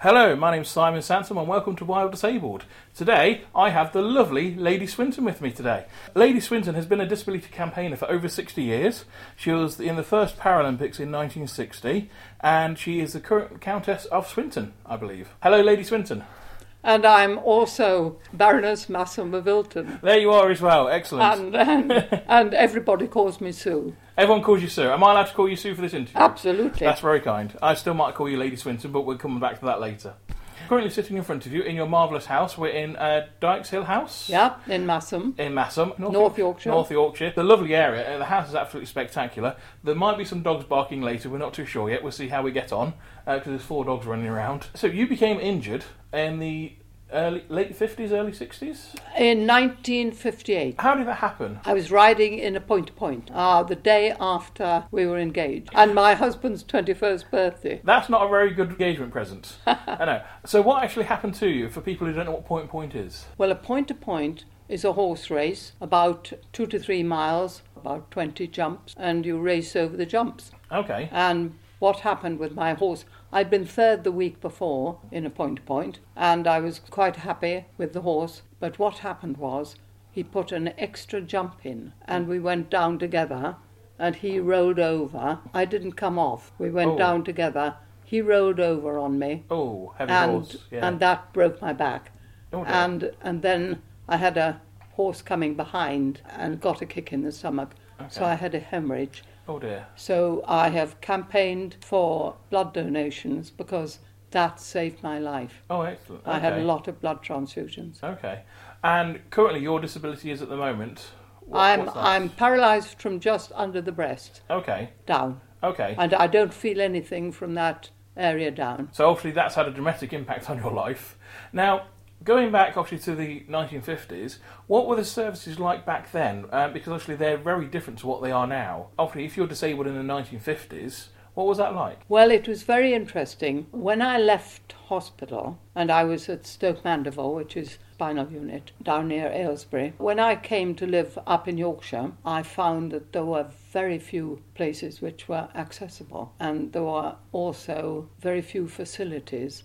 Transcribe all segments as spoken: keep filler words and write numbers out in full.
Hello, my name's Simon Sansom and welcome to Wild Disabled. Today, I have the lovely Lady Swinton with me today. Lady Swinton has been a disability campaigner for over sixty years. She was in the first Paralympics in nineteen sixty and she is the current Countess of Swinton, I believe. Hello, Lady Swinton. And I'm also Baroness Massam of Ilton. There you are as well, excellent. And, and, and everybody calls me Sue. Everyone calls you Sue. Am I allowed to call you Sue for this interview? Absolutely. That's very kind. I still might call you Lady Swinton, but we'll come back to that later. Currently sitting in front of you in your marvellous house. We're in uh, Dykes Hill House. Yeah, in Massam. In Massam. North, North Yorkshire. North Yorkshire. The lovely area. The house is absolutely spectacular. There might be some dogs barking later. We're not too sure yet. We'll see how we get on, because uh, there's four dogs running around. So you became injured in the early, late fifties, early sixties? In nineteen fifty-eight. How did that happen? I was riding in a point-to-point uh, the day after we were engaged, and my husband's twenty-first birthday. That's not a very good engagement present. I know. So what actually happened to you, for people who don't know what point-to-point is? Well, a point-to-point is a horse race, about two to three miles, about twenty jumps, and you race over the jumps. Okay. And what happened with my horse, I'd been third the week before in a point-to-point, and I was quite happy with the horse. But what happened was, he put an extra jump in, and we went down together, and he rolled over. I didn't come off. We went oh. down together. He rolled over on me. Oh, heavy and, horse. Yeah. And that broke my back. Oh, dear. and and then I had a horse coming behind and got a kick in the stomach. Okay. So I had a hemorrhage. Oh dear. So I have campaigned for blood donations because that saved my life. Oh, excellent. Okay. I had a lot of blood transfusions. Okay. And currently your disability is at the moment? What, I'm I'm paralysed from just under the breast. Okay. Down. Okay. And I don't feel anything from that area down. So obviously that's had a dramatic impact on your life. Now, going back obviously to the nineteen fifties, what were the services like back then? Uh, because obviously they're very different to what they are now. Obviously, if you're disabled in the nineteen fifties, what was that like? Well, it was very interesting. When I left hospital, and I was at Stoke Mandeville, which is spinal unit, down near Aylesbury. When I came to live up in Yorkshire, I found that there were very few places which were accessible, and there were also very few facilities.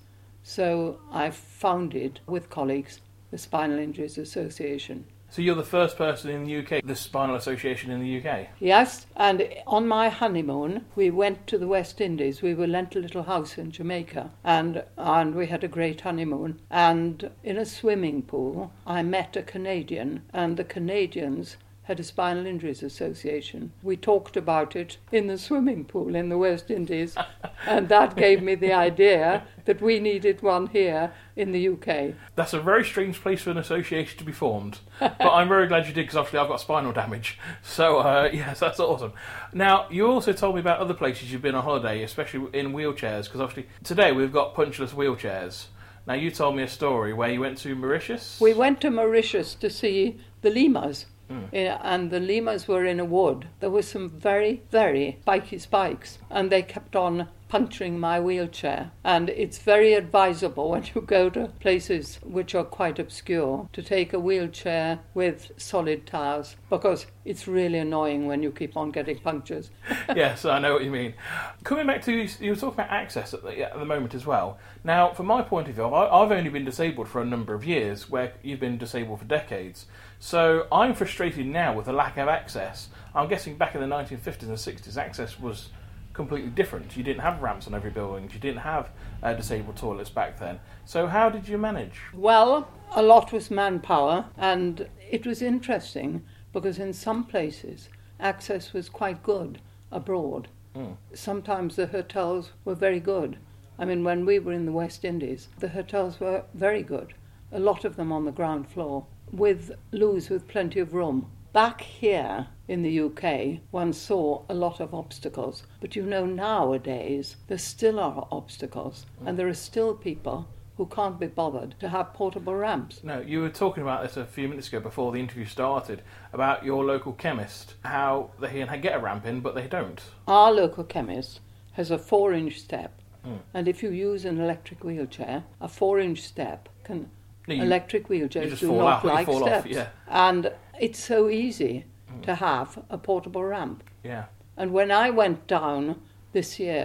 So I founded, with colleagues, the Spinal Injuries Association. So you're the first person in the U K, the Spinal Association in the U K? Yes, and on my honeymoon, we went to the West Indies. We were lent a little house in Jamaica, and, and we had a great honeymoon. And in a swimming pool, I met a Canadian, and the Canadians had a Spinal Injuries Association. We talked about it in the swimming pool in the West Indies, and that gave me the idea that we needed one here in the U K. That's a very strange place for an association to be formed, but I'm very glad you did, because obviously I've got spinal damage. So, uh, yes, that's awesome. Now, you also told me about other places you've been on holiday, especially in wheelchairs, because obviously today we've got punchless wheelchairs. Now, you told me a story where you went to Mauritius. We went to Mauritius to see the lemurs. Mm. And the lemurs were in a wood. There were some very, very spiky spikes, and they kept on puncturing my wheelchair. And it's very advisable when you go to places which are quite obscure to take a wheelchair with solid tires, because it's really annoying when you keep on getting punctures. Yes, I know what you mean. Coming back to, you were talking about access at the, at the moment as well. Now, from my point of view, I've only been disabled for a number of years, where you've been disabled for decades. So I'm frustrated now with the lack of access. I'm guessing back in the nineteen fifties and sixties, access was completely different. You didn't have ramps on every building. You didn't have uh, disabled toilets back then. So how did you manage? Well, a lot was manpower, and it was interesting because in some places access was quite good abroad. Mm. Sometimes the hotels were very good. I mean, when we were in the West Indies, the hotels were very good. A lot of them on the ground floor, with loos with plenty of room. Back here in the U K, one saw a lot of obstacles. But you know, nowadays, there still are obstacles, mm. and there are still people who can't be bothered to have portable ramps. No, you were talking about this a few minutes ago before the interview started, about your local chemist, how they can get a ramp in, but they don't. Our local chemist has a four-inch step, mm. and if you use an electric wheelchair, a four-inch step can... No, you, electric wheelchairs do fall not out, like fall steps. Off, yeah. And it's so easy mm. to have a portable ramp. Yeah. And when I went down this year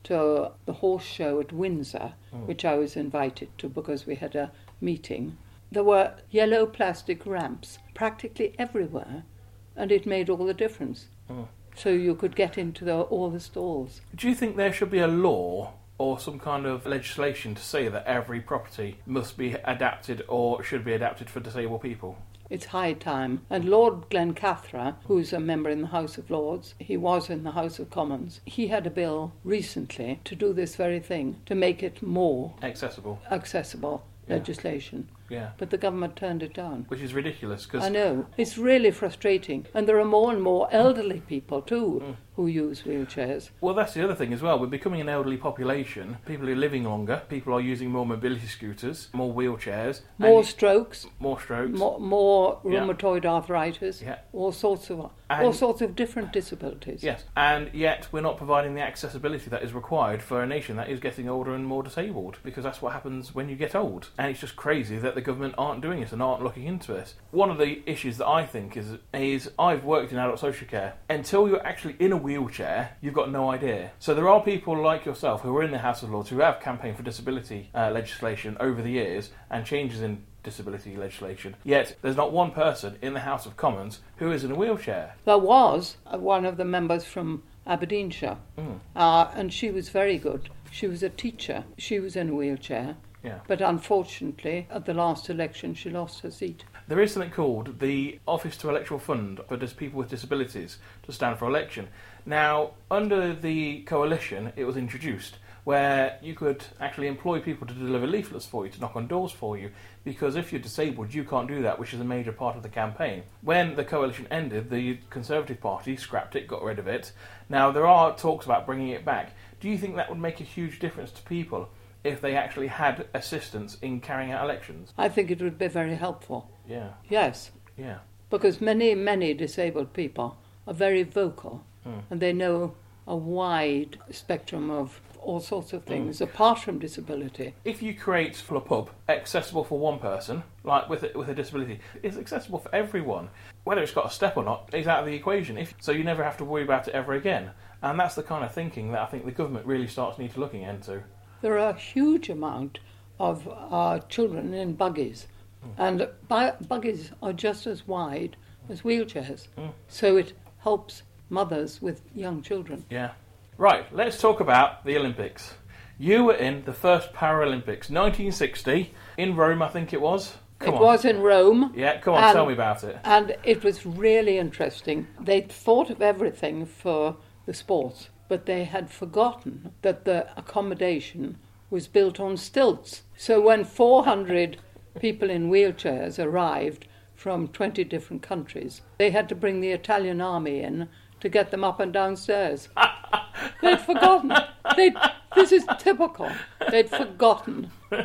to the horse show at Windsor, mm. which I was invited to because we had a meeting, there were yellow plastic ramps practically everywhere, and it made all the difference. Mm. So you could get into the, all the stalls. Do you think there should be a law or some kind of legislation to say that every property must be adapted or should be adapted for disabled people? It's high time. And Lord Glencathra, who's a member in the House of Lords, he was in the House of Commons, he had a bill recently to do this very thing, to make it more accessible. Accessible yeah. legislation. Yeah. But the government turned it down. Which is ridiculous. Cause I know. It's really frustrating. And there are more and more elderly people too mm. who use wheelchairs. Well, that's the other thing as well. We're becoming an elderly population. People are living longer. People are using more mobility scooters, more wheelchairs. More strokes. More strokes. More, more rheumatoid yeah. arthritis. Yeah. All sorts of and all sorts of different disabilities. Yes. And yet we're not providing the accessibility that is required for a nation that is getting older and more disabled, because that's what happens when you get old. And it's just crazy that the government aren't doing it and aren't looking into it. One of the issues that I think is is I've worked in adult social care. Until you're actually in a wheelchair, you've got no idea. So there are people like yourself who are in the House of Lords who have campaigned for disability uh, legislation over the years and changes in disability legislation, yet there's not one person in the House of Commons who is in a wheelchair. There was uh, one of the members from Aberdeenshire, mm. uh, and she was very good. She was a teacher. She was in a wheelchair. Yeah. But unfortunately, at the last election, she lost her seat. There is something called the Office to Electoral Fund for dis- people with disabilities to stand for election. Now, under the coalition, it was introduced where you could actually employ people to deliver leaflets for you, to knock on doors for you, because if you're disabled, you can't do that, which is a major part of the campaign. When the coalition ended, the Conservative Party scrapped it, got rid of it. Now, there are talks about bringing it back. Do you think that would make a huge difference to people if they actually had assistance in carrying out elections? I think it would be very helpful. Yeah. Yes. Yeah. Because many, many disabled people are very vocal mm. and they know a wide spectrum of all sorts of things, mm. apart from disability. If you create a pub accessible for one person, like with a, with a disability, it's accessible for everyone. Whether it's got a step or not is out of the equation, if, so you never have to worry about it ever again. And that's the kind of thinking that I think the government really starts need to looking into. There are a huge amount of uh, children in buggies, mm. and bu- buggies are just as wide as wheelchairs, mm. so it helps mothers with young children. Yeah. Right, let's talk about the Olympics. You were in the first Paralympics, nineteen sixty, in Rome, I think it was. Come it on. was in Rome. Yeah, come on, and, tell me about it. And it was really interesting. They'd thought of everything for the sports, but they had forgotten that the accommodation was built on stilts. So when four hundred people in wheelchairs arrived from twenty different countries, they had to bring the Italian army in to get them up and downstairs. They'd forgotten. They'd, this is typical. They'd forgotten.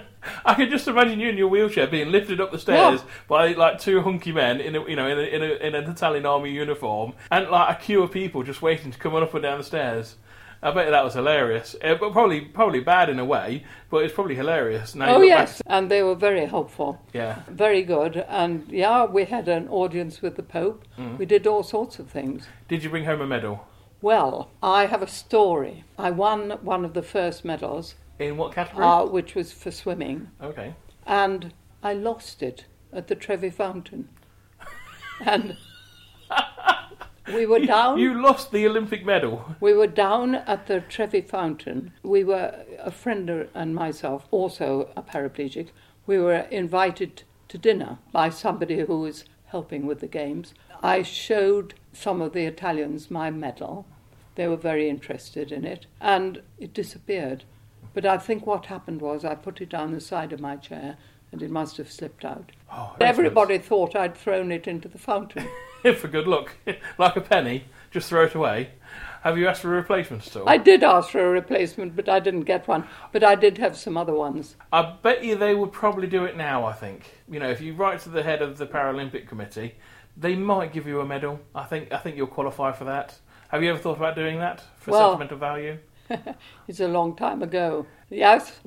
I can just imagine you in your wheelchair being lifted up the stairs yeah. by like two hunky men in a, you know in a, in, a, in an Italian army uniform, and like a queue of people just waiting to come up and down the stairs. I bet that was hilarious, uh, but probably probably bad in a way, but it's probably hilarious. Now oh yes, back. And they were very helpful. Yeah, very good. And yeah, we had an audience with the Pope. Mm. We did all sorts of things. Did you bring home a medal? Well, I have a story. I won one of the first medals. In what category? Uh, which was for swimming. Okay. And I lost it at the Trevi Fountain. And we were down... You, you lost the Olympic medal? We were down at the Trevi Fountain. We were, a friend and myself, also a paraplegic, we were invited to dinner by somebody who was helping with the games. I showed some of the Italians my medal. They were very interested in it, and it disappeared. But I think what happened was I put it down the side of my chair, and it must have slipped out. Oh, everybody thought I'd thrown it into the fountain. For good luck. Like a penny, just throw it away. Have you asked for a replacement at all? I did ask for a replacement, but I didn't get one. But I did have some other ones. I bet you they would probably do it now, I think. You know, if you write to the head of the Paralympic Committee, they might give you a medal. I think I think you'll qualify for that. Have you ever thought about doing that for well, sentimental value? It's a long time ago. Yes.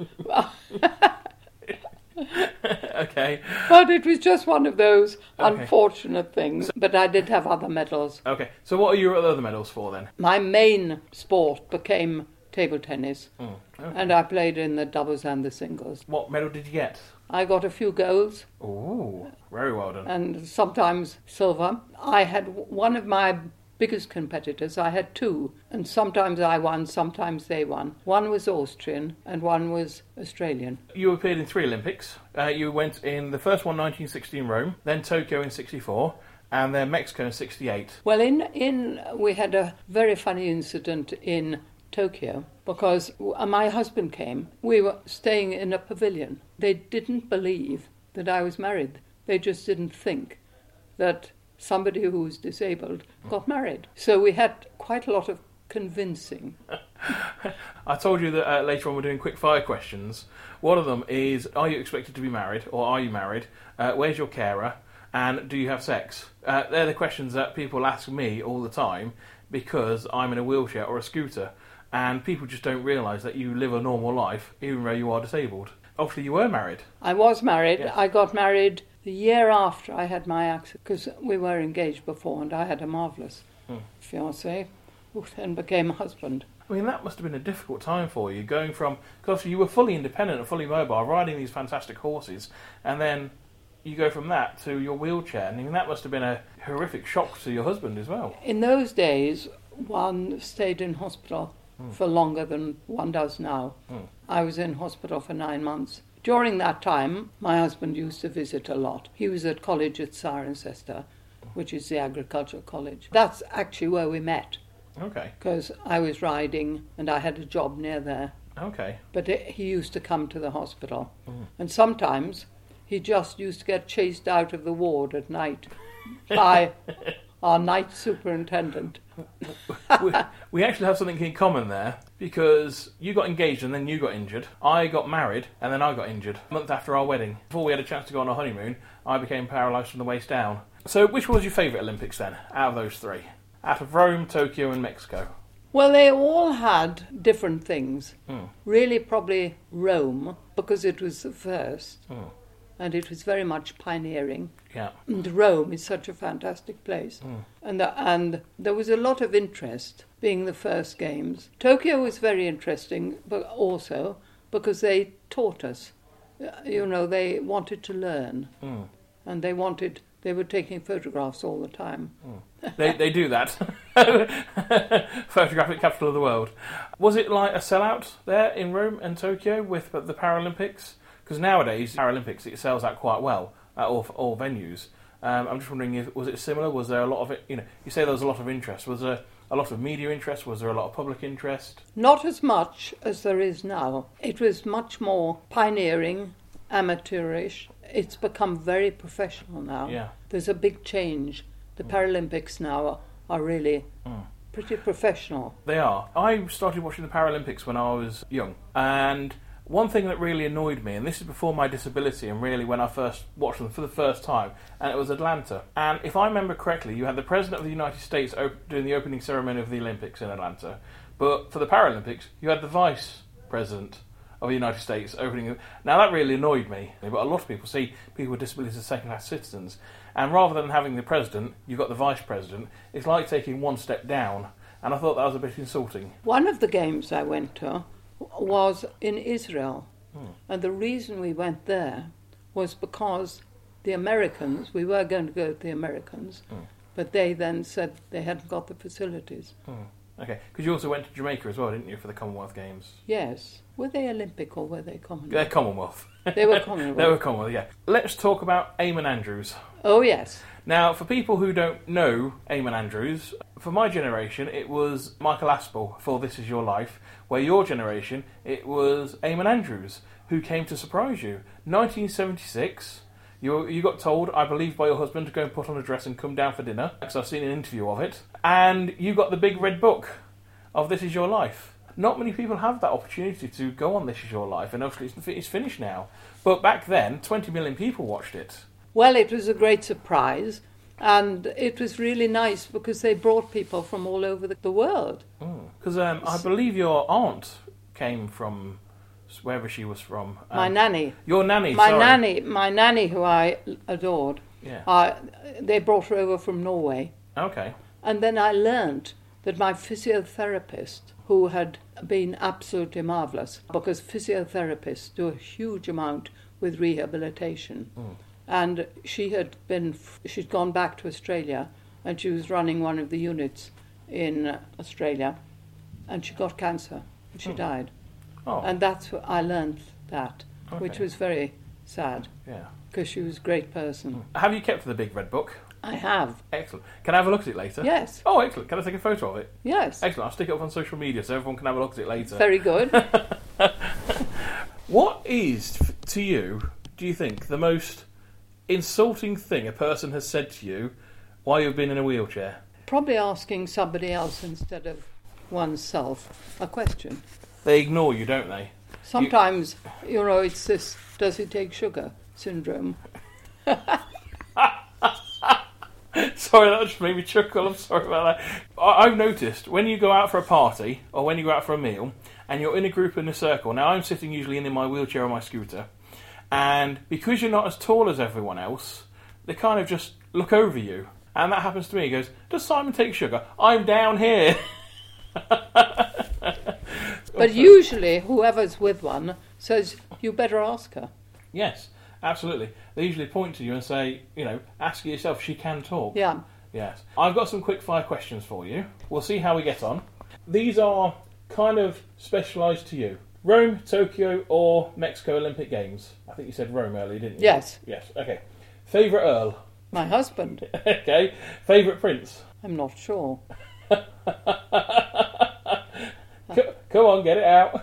Okay. But it was just one of those okay. unfortunate things. So, but I did have other medals. Okay. So what are your other medals for then? My main sport became table tennis, Mm. Okay. and I played in the doubles and the singles. What medal did you get? I got a few golds Ooh, very well done. and sometimes silver. I had one of my biggest competitors, I had two, and sometimes I won, sometimes they won. One was Austrian and one was Australian. You appeared in three Olympics. Uh, you went in the first one, nineteen sixty in Rome, then Tokyo in sixty-four, and then Mexico in sixty-eight. Well, in, in we had a very funny incident in Tokyo because my husband came. We were staying in a pavilion. They didn't believe that I was married. They just didn't think that somebody who was disabled got married. So we had quite a lot of convincing. I told you that uh, later on we're doing quick fire questions. One of them is, are you expected to be married, or are you married? Uh, where's your carer? And do you have sex? Uh, they're the questions that people ask me all the time because I'm in a wheelchair or a scooter, and people just don't realise that you live a normal life even though you are disabled. Obviously you were married. I was married. Yes. I got married the year after I had my accident, because we were engaged before and I had a marvellous Hmm. fiancé who then became a husband. I mean, that must have been a difficult time for you, going from, because you were fully independent and fully mobile, riding these fantastic horses, and then you go from that to your wheelchair. I mean, that must have been a horrific shock to your husband as well. In those days, one stayed in hospital mm. for longer than one does now. Mm. I was in hospital for nine months. During that time, my husband used to visit a lot. He was at college at Cirencester, which is the agricultural college. That's actually where we met. Okay. Because I was riding and I had a job near there. Okay. But it, he used to come to the hospital. Mm. And sometimes he just used to get chased out of the ward at night by our night superintendent. we, we actually have something in common there, because you got engaged and then you got injured. I got married and then I got injured a month after our wedding. Before we had a chance to go on a honeymoon, I became paralysed from the waist down. So which was your favourite Olympics then, out of those three? Out of Rome, Tokyo and Mexico? Well, they all had different things. Mm. Really probably Rome, because it was the first. Mm. And it was very much pioneering. Yeah. And Rome is such a fantastic place. Mm. And, the, and there was a lot of interest being the first games. Tokyo was very interesting, but also because they taught us. You know, they wanted to learn. Mm. And they wanted, they were taking photographs all the time. Mm. They they do that. Photographic capital of the world. Was it like a sellout there in Rome and Tokyo with the Paralympics? Because nowadays, Paralympics, it sells out quite well at all, all venues. Um, I'm just wondering, if was it similar? Was there a lot of it? You know, you say there was a lot of interest. Was there a lot of media interest? Was there a lot of public interest? Not as much as there is now. It was much more pioneering, amateurish. It's become very professional now. Yeah. There's a big change. The mm. Paralympics now are, are really mm. pretty professional. They are. I started watching the Paralympics when I was young, and one thing that really annoyed me, and this is before my disability and really when I first watched them for the first time, and it was Atlanta. And if I remember correctly, you had the President of the United States op- doing the opening ceremony of the Olympics in Atlanta. But for the Paralympics, you had the Vice President of the United States opening. Now that really annoyed me, but a lot of people see people with disabilities as second-class citizens. And rather than having the President, you've got the Vice President. It's like taking one step down. And I thought that was a bit insulting. One of the games I went to was in Israel. Hmm. And the reason we went there was because the Americans, we were going to go to the Americans, hmm. but they then said they hadn't got the facilities. Hmm. Okay, because you also went to Jamaica as well, didn't you, for the Commonwealth Games? Yes. Were they Olympic or were they Commonwealth? They're Commonwealth. They were Commonwealth. They were Commonwealth, yeah. Let's talk about Eamon Andrews. Oh, yes. Now, for people who don't know Eamon Andrews, for my generation, it was Michael Aspel for This Is Your Life, where your generation, it was Eamon Andrews, who came to surprise you. nineteen seventy-six, you you got told, I believe, by your husband to go and put on a dress and come down for dinner, because I've seen an interview of it, and you got the big red book of This Is Your Life. Not many people have that opportunity to go on This Is Your Life, and obviously it's, it's finished now. But back then, twenty million people watched it. Well, it was a great surprise, and it was really nice because they brought people from all over the, the world. Because mm. um, I believe your aunt came from wherever she was from. Um, my nanny. Your nanny, My sorry. nanny, my nanny, who I adored. Yeah. Uh, they brought her over from Norway. Okay. And then I learnt that my physiotherapist, who had been absolutely marvellous, because physiotherapists do a huge amount with rehabilitation, mm. and she had been, she'd gone back to Australia, and she was running one of the units in Australia, and she got cancer, and she mm. died. Oh. And that's what I learned that, okay. which was very sad. Yeah. Because she was a great person. Mm. Have you kept the big red book? I have. Excellent. Can I have a look at it later? Yes. Oh, excellent. Can I take a photo of it? Yes. Excellent. I'll stick it up on social media so everyone can have a look at it later. Very good. What is, to you, do you think, the most insulting thing a person has said to you while you've been in a wheelchair? Probably asking somebody else instead of oneself a question. They ignore you, don't they? Sometimes, you, you know, it's this does he take sugar syndrome. Sorry, that just made me chuckle. I'm sorry about that. I- I've noticed when you go out for a party or when you go out for a meal and you're in a group in a circle. Now, I'm sitting usually in my wheelchair or my scooter, and because you're not as tall as everyone else, they kind of just look over you. And that happens to me. He goes, "Does Simon take sugar? I'm down here." But usually, whoever's with one says, "You better ask her." Yes. Absolutely. They usually point to you and say, you know, ask her yourself, she can talk. Yeah. Yes. I've got some quick fire questions for you. We'll see how we get on. These are kind of specialised to you. Rome, Tokyo or Mexico Olympic Games? I think you said Rome earlier, didn't you? Yes. Yes. Okay. Favourite Earl? My husband. Okay. Favourite Prince? I'm not sure. C- come on, get it out.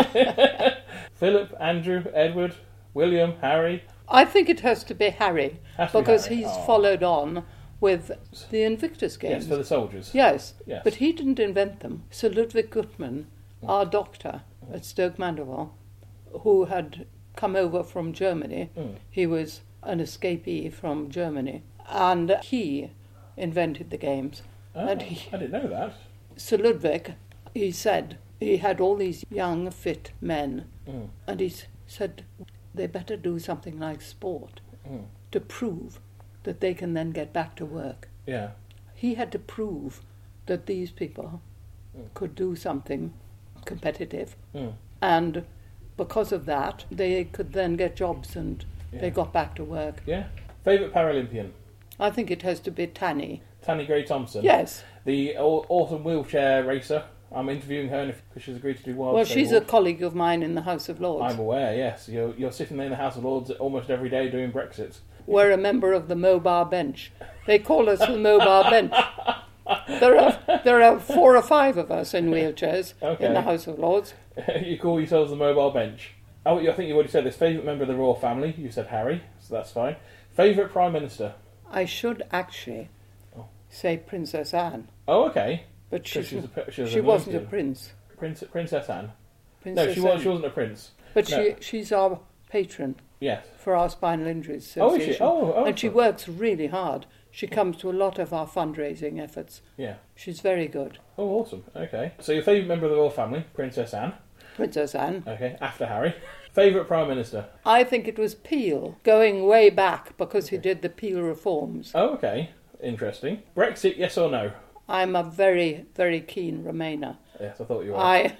Philip, Andrew, Edward... William, Harry? I think it has to be Harry, has to because be Harry. he's Oh. followed on with the Invictus Games. Yes, for the soldiers. Yes, yes. But he didn't invent them. Sir Ludwig Guttmann, our doctor at Stoke Mandeville, who had come over from Germany, mm. he was an escapee from Germany, and he invented the games. Oh, and he, I didn't know that. Sir Ludwig, he said, he had all these young, fit men, mm. and he said, they better do something like sport mm. to prove that they can then get back to work. Yeah. He had to prove that these people mm. could do something competitive. Mm. And because of that, they could then get jobs and yeah. they got back to work. Yeah. Favourite Paralympian? I think it has to be Tanny. Tanny Gray-Thompson? Yes. The awesome wheelchair racer. I'm interviewing her because she's agreed to do Wild Well, Stay she's Walk. a colleague of mine in the House of Lords. I'm aware, yes. You're, you're sitting there in the House of Lords almost every day doing Brexit. We're a member of the Mobile Bench. They call us the Mobile Bench. There are there are four or five of us in wheelchairs okay. in the House of Lords. You call yourselves the Mobile Bench. Oh, I think you've already said this. Favourite member of the royal family? You said Harry, so that's fine. Favourite Prime Minister? I should actually oh. say Princess Anne. Oh, okay. But she's, she, was a, she, was she a wasn't a prince. Prince Princess Anne? Princess no, she, Anne. Was, she wasn't a prince. But no. she she's our patron. Yes. For our Spinal Injuries Association. Oh, is she? Oh, oh. And she works really hard. She comes to a lot of our fundraising efforts. Yeah. She's very good. Oh, awesome. Okay. So your favourite member of the royal family, Princess Anne? Princess Anne. Okay, after Harry. Favourite Prime Minister? I think it was Peel, going way back because okay. he did the Peel reforms. Oh, okay. Interesting. Brexit, yes or no? I'm a very, very keen Remainer. Yes, I thought you were. I,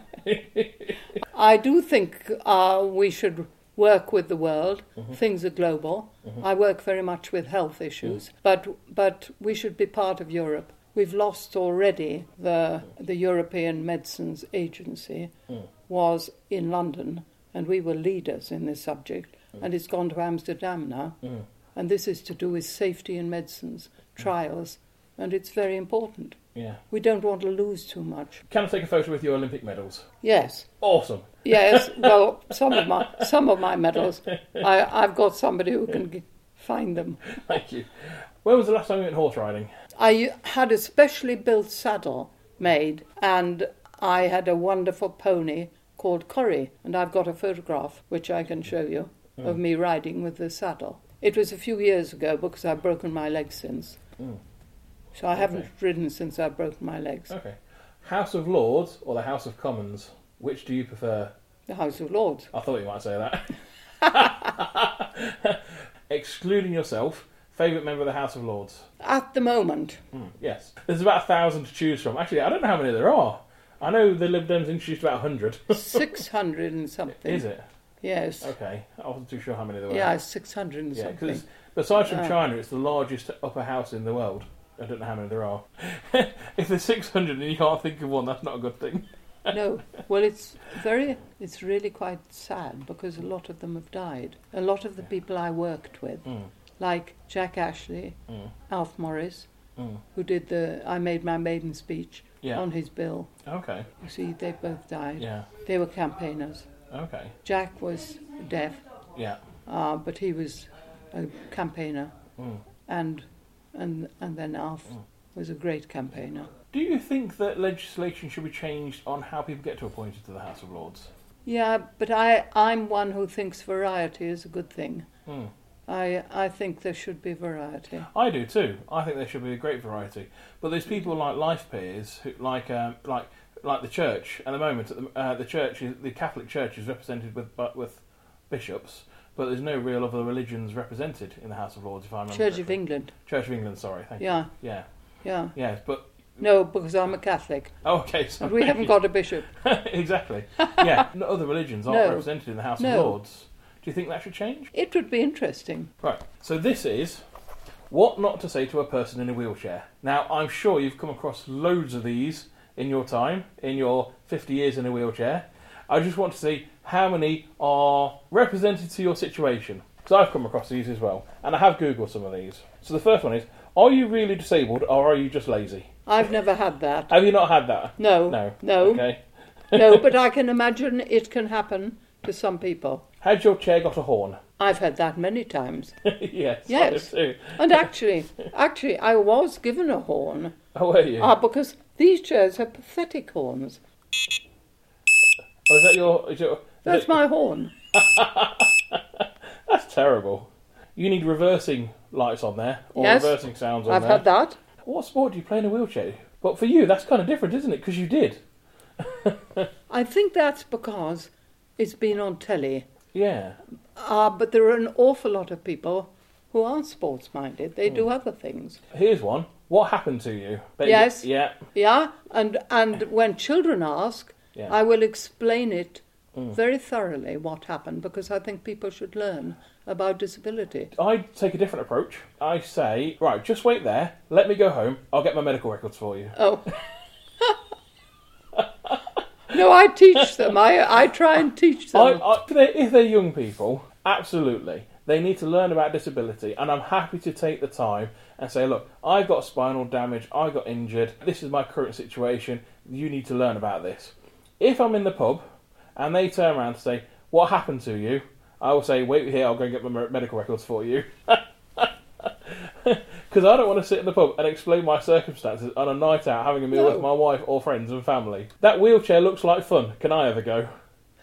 I do think uh, we should work with the world. Mm-hmm. Things are global. Mm-hmm. I work very much with health issues, mm. but but we should be part of Europe. We've lost already the the European Medicines Agency mm. was in London, and we were leaders in this subject, mm. and it's gone to Amsterdam now. Mm. And this is to do with safety in medicines, trials, and it's very important. Yeah. We don't want to lose too much. Can I take a photo with your Olympic medals? Yes. Awesome. Yes. Well, some of my some of my medals, I, I've got somebody who can g- find them. Thank you. When was the last time you went horse riding? I had a specially built saddle made, and I had a wonderful pony called Corrie, and I've got a photograph which I can show you mm. of me riding with the saddle. It was a few years ago because I've broken my legs since. Mm. So I haven't okay. ridden since I've broken my legs. Okay. House of Lords or the House of Commons? Which do you prefer? The House of Lords. I thought you might say that. Excluding yourself, Favourite member of the House of Lords? At the moment, Mm, yes. There's about a thousand to choose from. Actually, I don't know how many there are. I know the Lib Dems introduced about a hundred. six hundred and something. Is it? Yes. Okay. I wasn't too sure how many there were. Yeah, six hundred and Yeah, something. because besides from Uh, China, it's the largest upper house in the world. I don't know how many there are. If there's six hundred and you can't think of one, that's not a good thing. No, well, it's very, it's really quite sad because a lot of them have died. A lot of the people I worked with, Mm, like Jack Ashley, mm, Alf Morris, mm. who did the I Made My Maiden speech Yeah. on his bill. Okay. You see, they both died. Yeah. They were campaigners. Okay. Jack was deaf, Yeah. uh, but he was a campaigner, Mm. and and and then Alf Mm. was a great campaigner. Do you think that legislation should be changed on how people get to appointed to the House of Lords? Yeah, but I I'm one who thinks variety is a good thing. Mm. I I think there should be variety. I do too. I think there should be a great variety. But there's people like life peers, who, like um, like like the church. At the moment, at the, uh, the church, is, the Catholic Church is represented with but with bishops, but there's no real other religions represented in the House of Lords. If I remember Church correctly. of England. Church of England. Sorry, thank Yeah, you. Yeah, yeah. yes, but No, because I'm a Catholic. oh, okay. So And we haven't got a bishop. exactly. Yeah, no other religions aren't No. represented in the House No. of Lords. Do you think that should change? It would be interesting. Right, so this is what not to say to a person in a wheelchair. Now, I'm sure you've come across loads of these in your time, in your fifty years in a wheelchair. I just want to see how many are represented to your situation. Because I've come across these as well, and I have Googled some of these. So the first one is, are you really disabled or are you just lazy? I've never had that. Have you not had that? No, No. no, Okay. no, but I can imagine it can happen to some people. Has your chair got a horn? I've had that many times. yes. I Yes. have too. And actually, actually, I was given a horn Oh, were you? uh, because these chairs have pathetic horns. Oh, is that your... Is your is That's it- my horn. That's terrible. You need reversing lights on there, or Yes. reversing sounds on I've there. had that. What sport do you play in a wheelchair? But for you, that's kind of different, isn't it? Because you did. I think that's because it's been on telly. Yeah. Uh, but there are an awful lot of people who aren't sports-minded. They do other things. Here's one. What happened to you? Bet you- Yes. Yeah. Yeah, and, and when children ask, Yeah. I will explain it Mm. very thoroughly what happened because I think people should learn about disability. I take a different approach. I say, right, just wait there. Let me go home. I'll get my medical records for you. Oh. No, I teach them. I, I try and teach I, them. I, if, they're, if they're young people, absolutely. They need to learn about disability, and I'm happy to take the time and say, look, I've got spinal damage, I got injured, this is my current situation, you need to learn about this. If I'm in the pub, and they turn around to say, what happened to you? I will say, wait here, I'll go and get my me- medical records for you. Because I don't want to sit in the pub and explain my circumstances on a night out having a meal No. with my wife or friends and family. That wheelchair looks like fun. Can I ever go?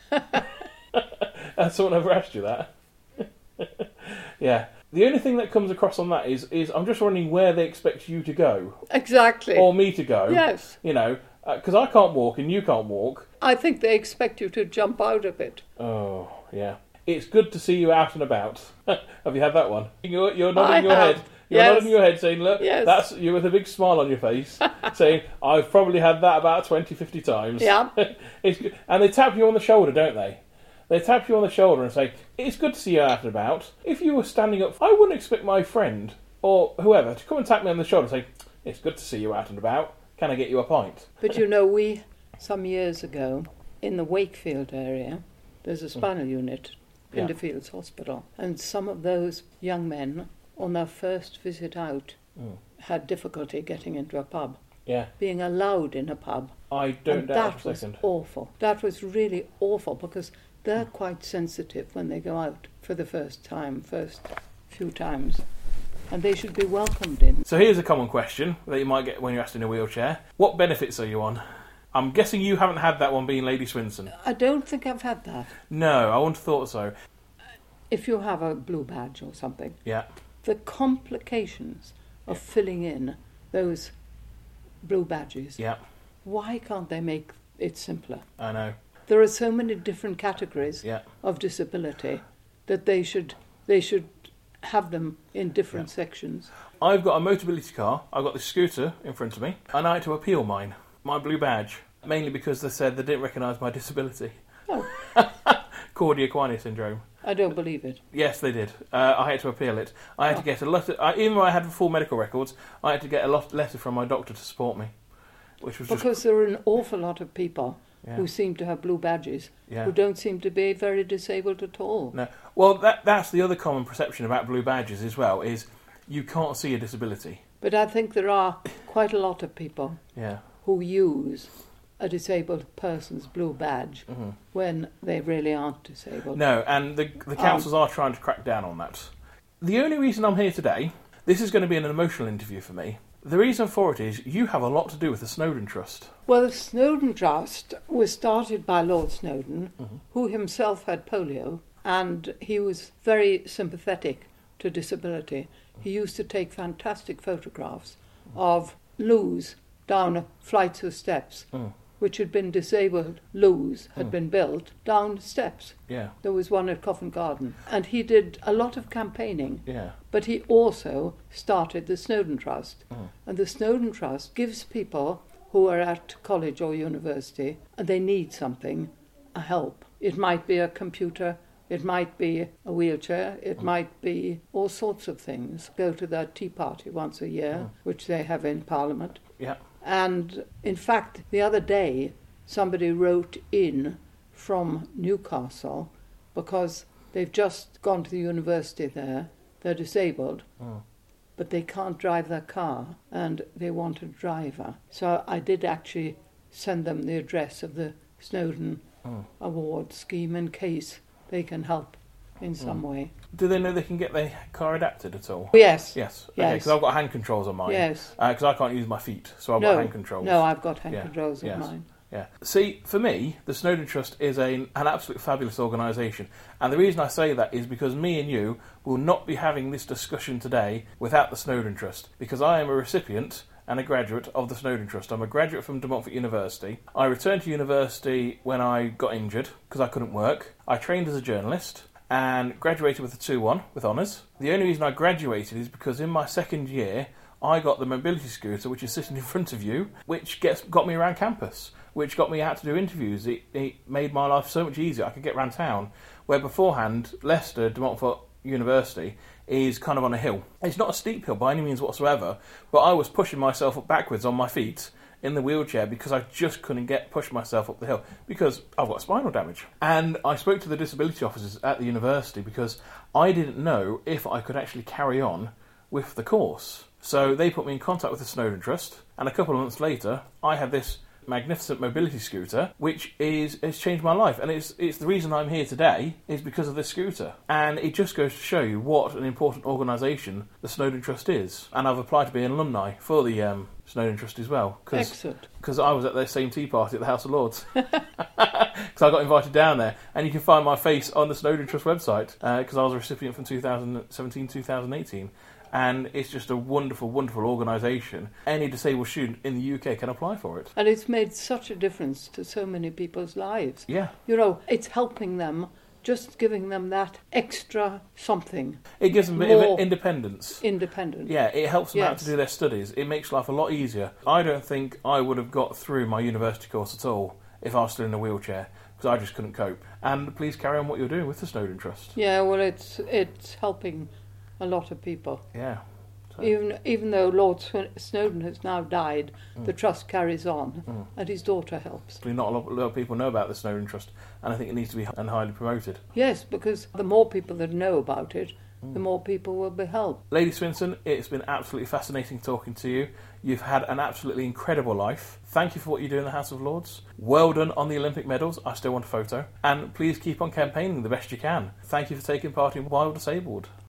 Has someone ever asked you that? Yeah. The only thing that comes across on that is, is I'm just wondering where they expect you to go. Exactly. Or me to go. Yes. You know, because I can't walk and you can't walk. I think they expect you to jump out of it. Oh, yeah. It's good to see you out and about. Have you had that one? You're, you're nodding I your have. head. You're Yes. nodding your head saying, look, Yes. that's you with a big smile on your face, saying, I've probably had that about twenty, fifty times. Yeah. It's good. And they tap you on the shoulder, don't they? They tap you on the shoulder and say, it's good to see you out and about. If you were standing up, I wouldn't expect my friend or whoever to come and tap me on the shoulder and say, it's good to see you out and about. Can I get you a pint? But you know, we, some years ago, in the Wakefield area, there's a spinal unit, Yeah. Pinderfields Hospital, and some of those young men, on their first visit out, Mm. had difficulty getting into a pub, Yeah. being allowed in a pub. I don't and doubt that it for a was second. awful. That was really awful because they're quite sensitive when they go out for the first time, first few times, and they should be welcomed in. So here's a common question that you might get when you're asked in a wheelchair. What benefits are you on? I'm guessing you haven't had that one being Lady Swinson. I don't think I've had that. No, I wouldn't have thought so. If you have a blue badge or something, Yeah. the complications of Yeah. filling in those blue badges, Yeah, why can't they make it simpler? I know. There are so many different categories Yeah. of disability that they should they should have them in different Yeah. sections. I've got a Motability car, I've got this scooter in front of me, and I had to appeal mine, my blue badge, mainly because they said they didn't recognise my disability. Oh, Cordy-Equine syndrome. I don't believe it. Yes, they did. Uh, I had to appeal it. I had Oh. to get a letter, I, even though I had full medical records, I had to get a lot, letter from my doctor to support me, which was just... Because there are an awful lot of people Yeah. who seem to have blue badges Yeah. who don't seem to be very disabled at all. No. Well, that that's the other common perception about blue badges as well, is you can't see a disability. But I think there are quite a lot of people Yeah. who use a disabled person's blue badge Mhm. when they really aren't disabled. No, and the the councils are trying to crack down on that. The only reason I'm here today, this is going to be an emotional interview for me. The reason for it is you have a lot to do with the Snowdon Trust. Well, the Snowdon Trust was started by Lord Snowdon, Mm-hmm. who himself had polio, and he was very sympathetic to disability. He used to take fantastic photographs of loos down flights of steps, Mm. which had been disabled loos, had Mm. been built down steps. Yeah, There was one at Covent Garden. And he did a lot of campaigning, yeah. but he also started the Snowdon Trust. Mm. And the Snowdon Trust gives people who are at college or university and they need something, a help. It might be a computer, it might be a wheelchair, it Mm. might be all sorts of things. Go to their tea party once a year, Mm. which they have in Parliament. Yeah. And in fact, the other day, somebody wrote in from Newcastle because they've just gone to the university there, they're disabled, Mm. but they can't drive their car and they want a driver. So I did actually send them the address of the Snowdon Mm. Award scheme in case they can help in some way. Do they know they can get their car adapted at all? Yes. Yes. Okay, Yes. because I've got hand controls on mine. Yes. Because I can't use my feet, so I've no, got hand controls. no, I've got hand Yeah, controls yes. on mine. Yeah. See, for me, the Snowdon Trust is a, an absolute fabulous organisation. And the reason I say that is because me and you will not be having this discussion today without the Snowdon Trust. Because I am a recipient and a graduate of the Snowdon Trust. I'm a graduate from De Montfort University. I returned to university when I got injured because I couldn't work. I trained as a journalist and graduated with a two one with honours. The only reason I graduated is because in my second year I got the mobility scooter, which is sitting in front of you, which gets got me around campus, which got me out to do interviews. It, it made my life so much easier. I could get around town, where beforehand, Leicester, De Montfort University, is kind of on a hill. It's not a steep hill by any means whatsoever, but I was pushing myself up backwards on my feet in the wheelchair because I just couldn't get push myself up the hill because I've got spinal damage. And I spoke to the disability officers at the university because I didn't know if I could actually carry on with the course. So they put me in contact with the Snowdon Trust, and a couple of months later I had this magnificent mobility scooter, which is has changed my life, and it's it's the reason I'm here today is because of this scooter. And it just goes to show you what an important organisation the Snowdon Trust is. And I've applied to be an alumni for the um, Snowdon Trust as well, Excellent. because I was at their same tea party at the House of Lords, because I got invited down there, and you can find my face on the Snowdon Trust website because uh, I was a recipient from two thousand seventeen to two thousand eighteen. And it's just a wonderful, wonderful organisation. Any disabled student in the U K can apply for it. And it's made such a difference to so many people's lives. Yeah. You know, it's helping them, just giving them that extra something. It gives them a bit More of independence. Independent. Yeah, it helps them out Yes. to do their studies. It makes life a lot easier. I don't think I would have got through my university course at all if I was still in a wheelchair, because I just couldn't cope. And please carry on what you're doing with the Snowdon Trust. Yeah, well, it's it's helping a lot of people. Yeah. So, Even even though Lord Sw- Snowdon has now died, Mm. the trust carries on, Mm. and his daughter helps. not a lot, a lot of people know about the Snowdon Trust, and I think it needs to be and highly promoted. Yes, because the more people that know about it, Mm. the more people will be helped. Lady Swinson, it's been absolutely fascinating talking to you. You've had an absolutely incredible life. Thank you for what you do in the House of Lords. Well done on the Olympic medals. I still want a photo. And please keep on campaigning the best you can. Thank you for taking part in Wild Disabled.